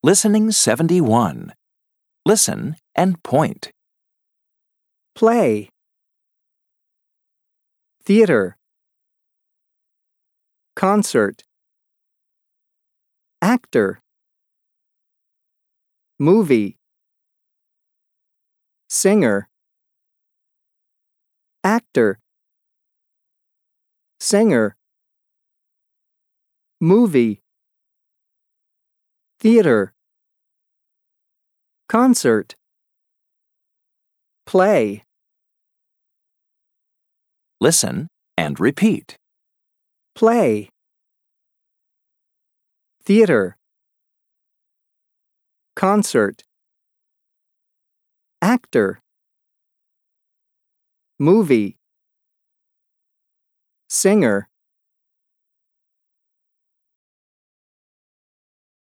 Listening 71. Listen and point. Play. Theater. Concert. Actor. Movie. Singer. Actor. Singer. Movie. Theater. Concert. Play. Listen and repeat. Play. Theater. Concert. Actor. Movie. Singer.